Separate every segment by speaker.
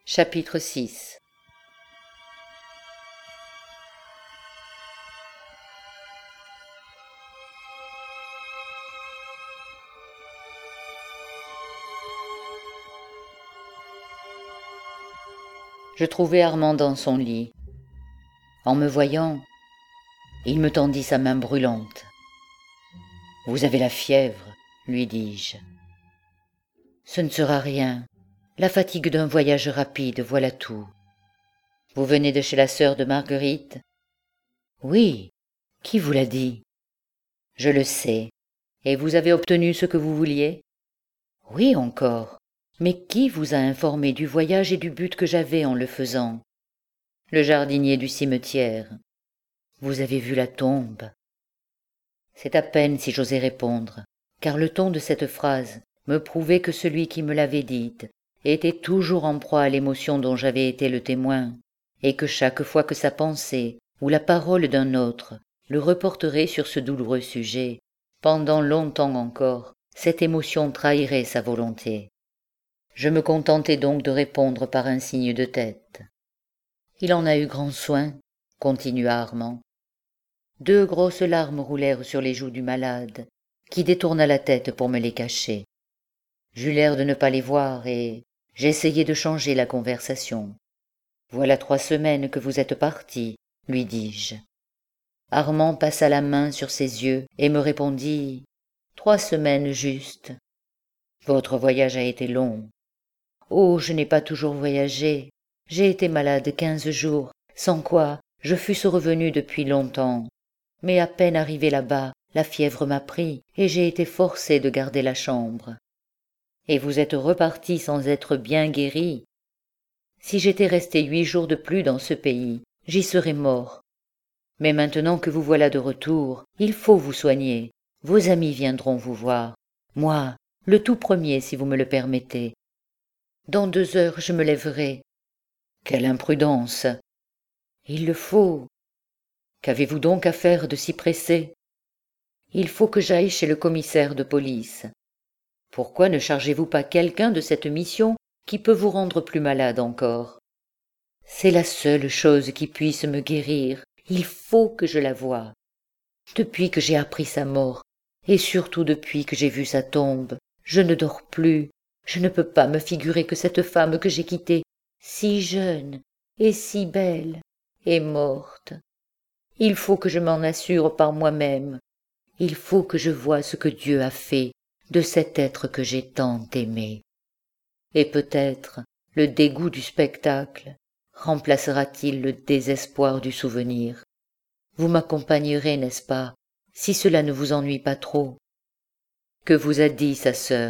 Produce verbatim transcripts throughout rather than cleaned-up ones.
Speaker 1: Chapitre six. Je trouvai Armand dans son lit. En me voyant, il me tendit sa main brûlante. « Vous avez la fièvre, lui dis-je. Ce ne sera rien. La fatigue d'un voyage rapide, voilà tout. Vous venez de chez la sœur de Marguerite ? Oui. Qui vous l'a dit ? Je le sais. Et vous avez obtenu ce que vous vouliez ? Oui encore. Mais qui vous a informé du voyage et du but que j'avais en le faisant ? Le jardinier du cimetière. Vous avez vu la tombe ? C'est à peine si j'osais répondre, car le ton de cette phrase me prouvait que celui qui me l'avait dite était toujours en proie à l'émotion dont j'avais été le témoin, et que chaque fois que sa pensée ou la parole d'un autre le reporterait sur ce douloureux sujet, pendant longtemps encore, cette émotion trahirait sa volonté. Je me contentai donc de répondre par un signe de tête. Il en a eu grand soin, continua Armand. Deux grosses larmes roulèrent sur les joues du malade, qui détourna la tête pour me les cacher. J'eus l'air de ne pas les voir et j'essayai de changer la conversation. « Voilà trois semaines que vous êtes parti, » lui dis-je. Armand passa la main sur ses yeux et me répondit « Trois semaines juste. »« Votre voyage a été long. »« Oh, je n'ai pas toujours voyagé. J'ai été malade quinze jours, sans quoi je fusse revenu depuis longtemps. Mais à peine arrivé là-bas, la fièvre m'a pris et j'ai été forcé de garder la chambre. »« Et vous êtes reparti sans être bien guéri. » »« Si j'étais resté huit jours de plus dans ce pays, j'y serais mort. Mais maintenant que vous voilà de retour, il faut vous soigner. Vos amis viendront vous voir. Moi, le tout premier si vous me le permettez. Dans deux heures, je me lèverai. » »« Quelle imprudence !»« Il le faut. » »« Qu'avez-vous donc à faire de si pressé ? » ?»« Il faut que j'aille chez le commissaire de police. » »« Pourquoi ne chargez-vous pas quelqu'un de cette mission qui peut vous rendre plus malade encore ? » ?»« C'est la seule chose qui puisse me guérir. Il faut que je la voie. Depuis que j'ai appris sa mort, et surtout depuis que j'ai vu sa tombe, je ne dors plus. Je ne peux pas me figurer que cette femme que j'ai quittée, si jeune et si belle, est morte. Il faut que je m'en assure par moi-même. Il faut que je voie ce que Dieu a fait de cet être que j'ai tant aimé. Et peut-être le dégoût du spectacle remplacera-t-il le désespoir du souvenir. Vous m'accompagnerez, n'est-ce pas, si cela ne vous ennuie pas trop ? Que vous a dit sa sœur ?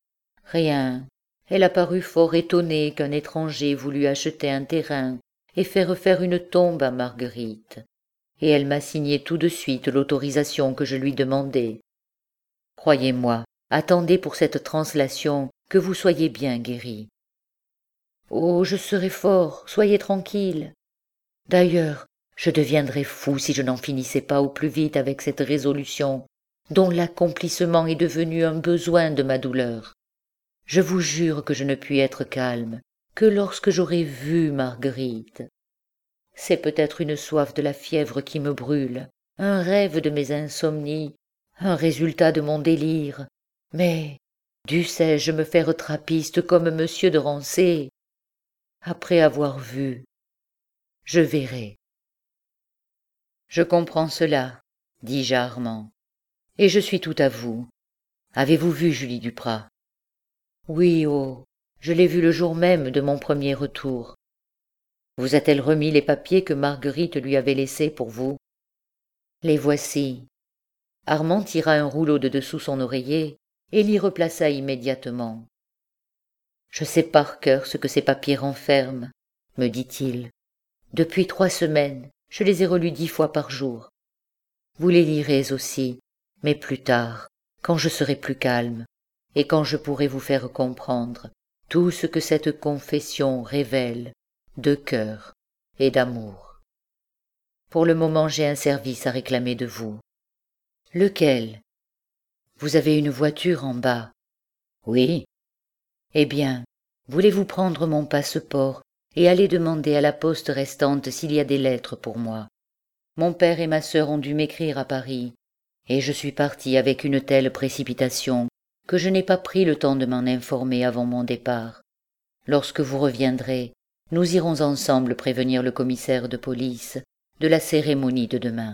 Speaker 1: Rien. Elle a paru fort étonnée qu'un étranger voulût acheter un terrain et faire faire une tombe à Marguerite. Et elle m'a signé tout de suite l'autorisation que je lui demandais. Croyez-moi, attendez pour cette translation que vous soyez bien guéri. Oh, je serai fort, soyez tranquille. D'ailleurs, je deviendrais fou si je n'en finissais pas au plus vite avec cette résolution, dont l'accomplissement est devenu un besoin de ma douleur. Je vous jure que je ne puis être calme que lorsque j'aurai vu Marguerite. C'est peut-être une soif de la fièvre qui me brûle, un rêve de mes insomnies, un résultat de mon délire, mais dussé-je me faire trappiste comme monsieur de Rancé ? Après avoir vu, je verrai. Je comprends cela, dis-je à Armand, et je suis tout à vous. Avez-vous vu Julie Duprat ? Oui, oh, je l'ai vue le jour même de mon premier retour. Vous a-t-elle remis les papiers que Marguerite lui avait laissés pour vous ? Les voici. Armand tira un rouleau de dessous son oreiller et l'y replaça immédiatement. Je sais par cœur ce que ces papiers renferment, me dit-il. Depuis trois semaines, je les ai relus dix fois par jour. Vous les lirez aussi, mais plus tard, quand je serai plus calme, et quand je pourrai vous faire comprendre tout ce que cette confession révèle de cœur et d'amour. Pour le moment, j'ai un service à réclamer de vous. Lequel ? Vous avez une voiture en bas ? Oui. Eh bien, voulez-vous prendre mon passeport et aller demander à la poste restante s'il y a des lettres pour moi? Mon père et ma sœur ont dû m'écrire à Paris, et je suis partie avec une telle précipitation que je n'ai pas pris le temps de m'en informer avant mon départ. Lorsque vous reviendrez, nous irons ensemble prévenir le commissaire de police de la cérémonie de demain. »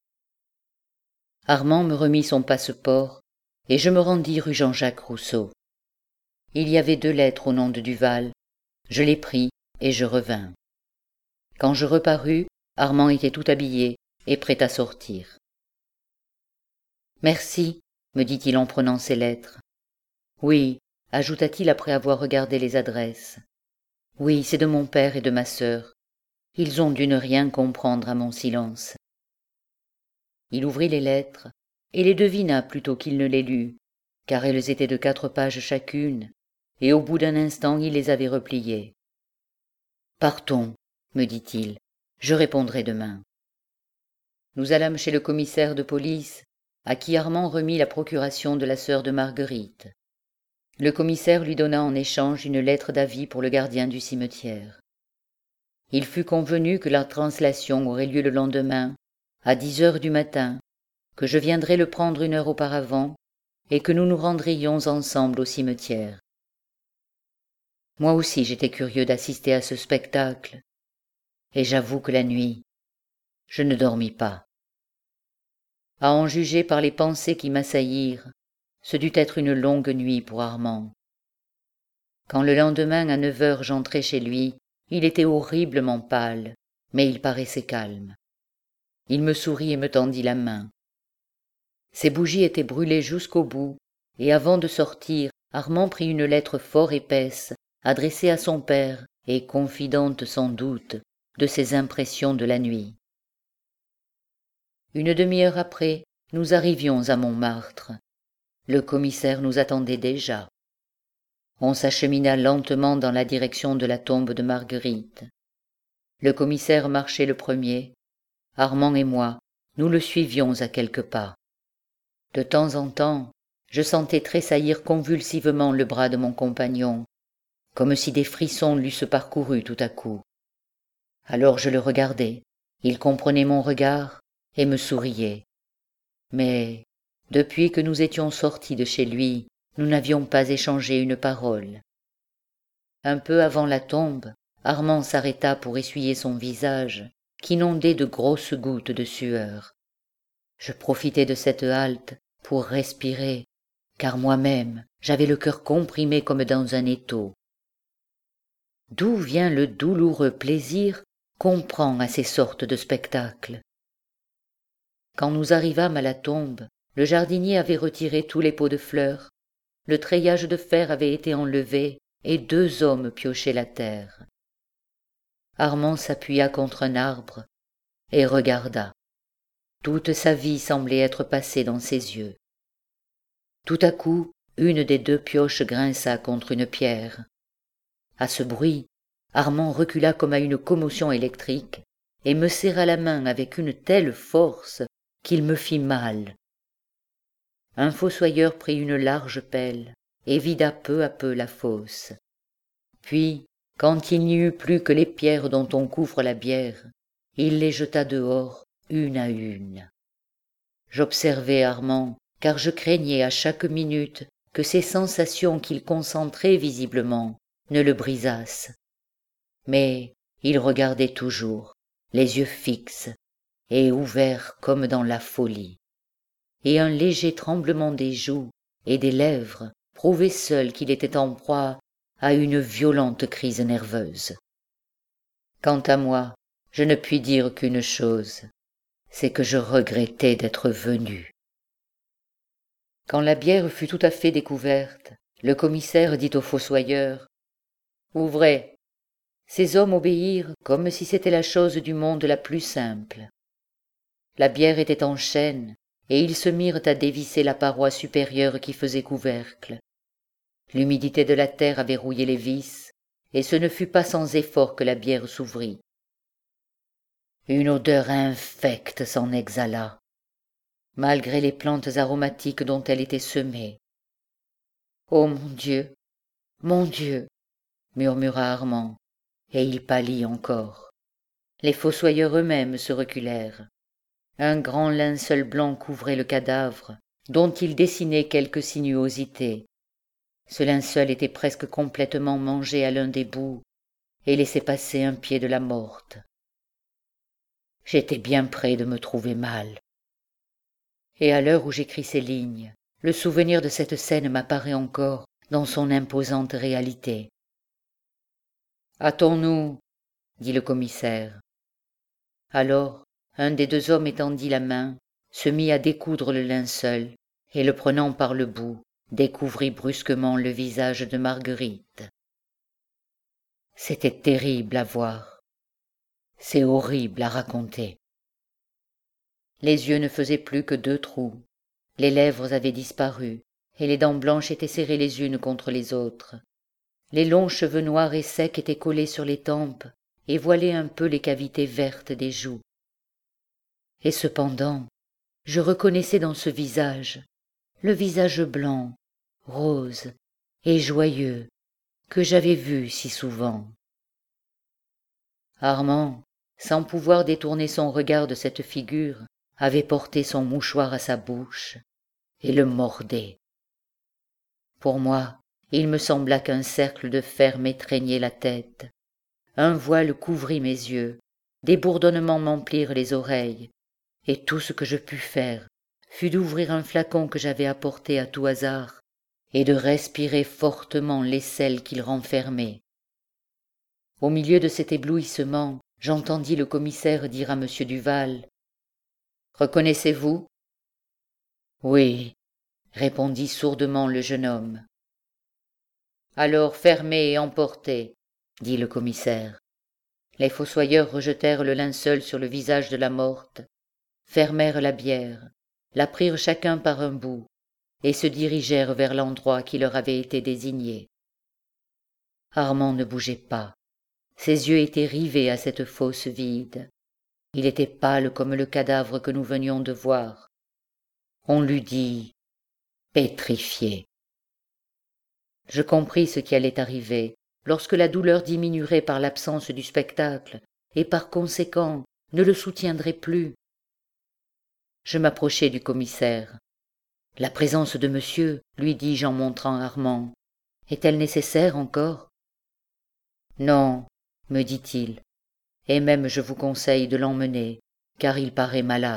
Speaker 1: Armand me remit son passeport, et je me rendis rue Jean-Jacques Rousseau. Il y avait deux lettres au nom de Duval. Je les pris et je revins. Quand je reparus, Armand était tout habillé et prêt à sortir. « Merci, » me dit-il en prenant ses lettres. « Oui, » ajouta-t-il après avoir regardé les adresses. « Oui, c'est de mon père et de ma sœur. Ils ont dû ne rien comprendre à mon silence. » Il ouvrit les lettres et les devina plutôt qu'il ne les lut, car elles étaient de quatre pages chacune, et au bout d'un instant il les avait repliées. « Partons, » me dit-il, « je répondrai demain. » Nous allâmes chez le commissaire de police, à qui Armand remit la procuration de la sœur de Marguerite. Le commissaire lui donna en échange une lettre d'avis pour le gardien du cimetière. Il fut convenu que la translation aurait lieu le lendemain, à dix heures du matin, que je viendrais le prendre une heure auparavant, et que nous nous rendrions ensemble au cimetière. Moi aussi j'étais curieux d'assister à ce spectacle, et j'avoue que la nuit, je ne dormis pas. À en juger par les pensées qui m'assaillirent, ce dut être une longue nuit pour Armand. Quand le lendemain à neuf heures j'entrai chez lui, il était horriblement pâle, mais il paraissait calme. Il me sourit et me tendit la main. Ses bougies étaient brûlées jusqu'au bout, et avant de sortir, Armand prit une lettre fort épaisse, adressée à son père, et confidente sans doute de ses impressions de la nuit. Une demi-heure après, nous arrivions à Montmartre. Le commissaire nous attendait déjà. On s'achemina lentement dans la direction de la tombe de Marguerite. Le commissaire marchait le premier. Armand et moi, nous le suivions à quelques pas. De temps en temps, je sentais tressaillir convulsivement le bras de mon compagnon, comme si des frissons l'eussent parcouru tout à coup. Alors je le regardais, il comprenait mon regard et me souriait. Mais, depuis que nous étions sortis de chez lui, nous n'avions pas échangé une parole. Un peu avant la tombe, Armand s'arrêta pour essuyer son visage, qu'inondait de grosses gouttes de sueur. Je profitai de cette halte pour respirer, car moi-même j'avais le cœur comprimé comme dans un étau. D'où vient le douloureux plaisir qu'on prend à ces sortes de spectacles? Quand nous arrivâmes à la tombe, le jardinier avait retiré tous les pots de fleurs, le treillage de fer avait été enlevé et deux hommes piochaient la terre. Armand s'appuya contre un arbre et regarda. Toute sa vie semblait être passée dans ses yeux. Tout à coup, une des deux pioches grinça contre une pierre. À ce bruit, Armand recula comme à une commotion électrique et me serra la main avec une telle force qu'il me fit mal. Un fossoyeur prit une large pelle et vida peu à peu la fosse. Puis, quand il n'y eut plus que les pierres dont on couvre la bière, il les jeta dehors, une à une. J'observai Armand, car je craignais à chaque minute que ces sensations qu'il concentrait visiblement ne le brisassent. Mais il regardait toujours, les yeux fixes et ouverts comme dans la folie, et un léger tremblement des joues et des lèvres prouvait seul qu'il était en proie à une violente crise nerveuse. Quant à moi, je ne puis dire qu'une chose, c'est que je regrettais d'être venu. Quand la bière fut tout à fait découverte, le commissaire dit au fossoyeur « Ouvrez !» Ces hommes obéirent comme si c'était la chose du monde la plus simple. La bière était en chêne, et ils se mirent à dévisser la paroi supérieure qui faisait couvercle. L'humidité de la terre avait rouillé les vis, et ce ne fut pas sans effort que la bière s'ouvrit. Une odeur infecte s'en exhala, malgré les plantes aromatiques dont elle était semée. Ô mon Dieu, mon Dieu, murmura Armand, et il pâlit encore. Les fossoyeurs eux-mêmes se reculèrent. Un grand linceul blanc couvrait le cadavre, dont il dessinait quelques sinuosités. Ce linceul était presque complètement mangé à l'un des bouts et laissait passer un pied de la morte. J'étais bien près de me trouver mal. Et à l'heure où j'écris ces lignes, le souvenir de cette scène m'apparaît encore dans son imposante réalité. « Hâtons-nous, » dit le commissaire. Alors, un des deux hommes étendit la main, se mit à découdre le linceul, et le prenant par le bout, découvrit brusquement le visage de Marguerite. C'était terrible à voir. C'est horrible à raconter. Les yeux ne faisaient plus que deux trous, les lèvres avaient disparu, et les dents blanches étaient serrées les unes contre les autres. Les longs cheveux noirs et secs étaient collés sur les tempes et voilaient un peu les cavités vertes des joues. Et cependant, je reconnaissais dans ce visage le visage blanc, rose et joyeux que j'avais vu si souvent. Armand, sans pouvoir détourner son regard de cette figure, avait porté son mouchoir à sa bouche et le mordait. Pour moi, il me sembla qu'un cercle de fer m'étreignait la tête. Un voile couvrit mes yeux, des bourdonnements m'emplirent les oreilles, et tout ce que je pus faire fut d'ouvrir un flacon que j'avais apporté à tout hasard et de respirer fortement l'aisselle qu'il renfermait. Au milieu de cet éblouissement, j'entendis le commissaire dire à monsieur Duval : « Reconnaissez-vous ? » « Oui, » répondit sourdement le jeune homme. « Alors fermez et emportez, » dit le commissaire. Les fossoyeurs rejetèrent le linceul sur le visage de la morte, fermèrent la bière, la prirent chacun par un bout, et se dirigèrent vers l'endroit qui leur avait été désigné. Armand ne bougeait pas. Ses yeux étaient rivés à cette fosse vide. Il était pâle comme le cadavre que nous venions de voir. On l'eût dit pétrifié. Je compris ce qui allait arriver lorsque la douleur diminuerait par l'absence du spectacle et par conséquent ne le soutiendrait plus. Je m'approchai du commissaire. « La présence de monsieur, lui dis-je en montrant Armand, est-elle nécessaire encore ?»« Non, me dit-il, et même je vous conseille de l'emmener, car il paraît malade. »«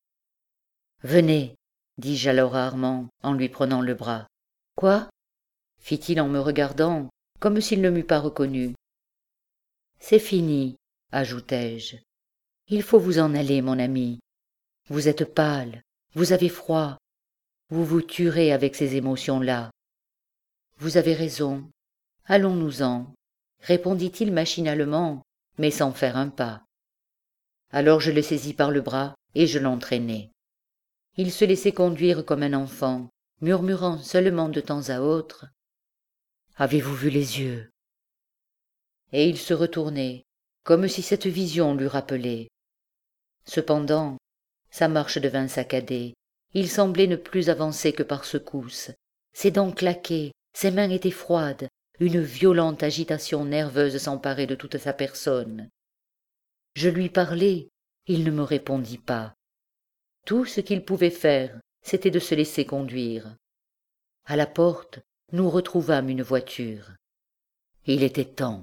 Speaker 1: Venez, dis-je alors à Armand en lui prenant le bras. »« Quoi ?» fit-il en me regardant, comme s'il ne m'eût pas reconnu. « C'est fini, ajoutai-je. Il faut vous en aller, mon ami. Vous êtes pâle, vous avez froid, vous vous tuerez avec ces émotions-là. Vous avez raison, allons-nous-en, répondit-il machinalement, mais sans faire un pas. Alors je le saisis par le bras et je l'entraînai. Il se laissait conduire comme un enfant, murmurant seulement de temps à autre « Avez-vous vu les yeux ?» Et il se retournait, comme si cette vision l'eût rappelé. Cependant, sa marche devint saccadée, il semblait ne plus avancer que par secousses, ses dents claquaient, ses mains étaient froides, une violente agitation nerveuse s'emparait de toute sa personne. Je lui parlai, il ne me répondit pas. Tout ce qu'il pouvait faire, c'était de se laisser conduire. À la porte, nous retrouvâmes une voiture. Il était temps.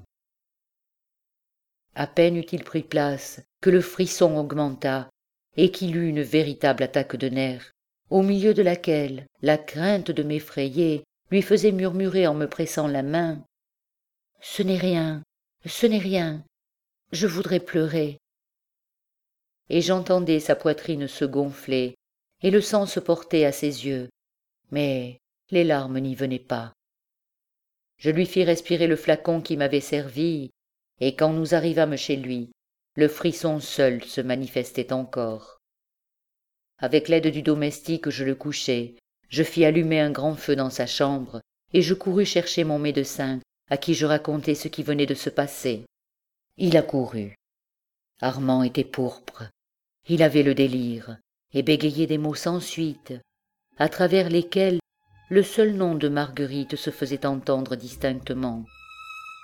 Speaker 1: À peine eut-il pris place que le frisson augmenta et qu'il eut une véritable attaque de nerfs, au milieu de laquelle la crainte de m'effrayer lui faisait murmurer en me pressant la main « Ce n'est rien, ce n'est rien, je voudrais pleurer. » Et j'entendais sa poitrine se gonfler et le sang se porter à ses yeux, mais les larmes n'y venaient pas. Je lui fis respirer le flacon qui m'avait servi, et quand nous arrivâmes chez lui, le frisson seul se manifestait encore. Avec l'aide du domestique, je le couchai, je fis allumer un grand feu dans sa chambre, et je courus chercher mon médecin, à qui je racontai ce qui venait de se passer. Il accourut. Armand était pourpre. Il avait le délire, et bégayait des mots sans suite, à travers lesquels le seul nom de Marguerite se faisait entendre distinctement.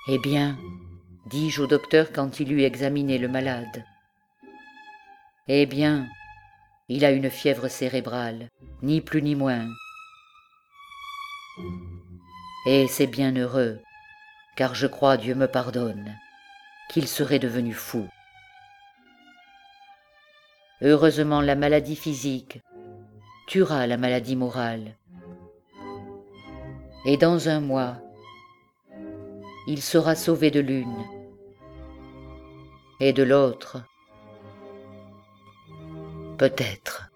Speaker 1: Eh bien, dis-je au docteur quand il eut examiné le malade. Eh bien, il a une fièvre cérébrale, ni plus ni moins. Et c'est bien heureux, car je crois, Dieu me pardonne, qu'il serait devenu fou. Heureusement, la maladie physique tuera la maladie morale. Et dans un mois, il sera sauvé de l'une et de l'autre, peut-être.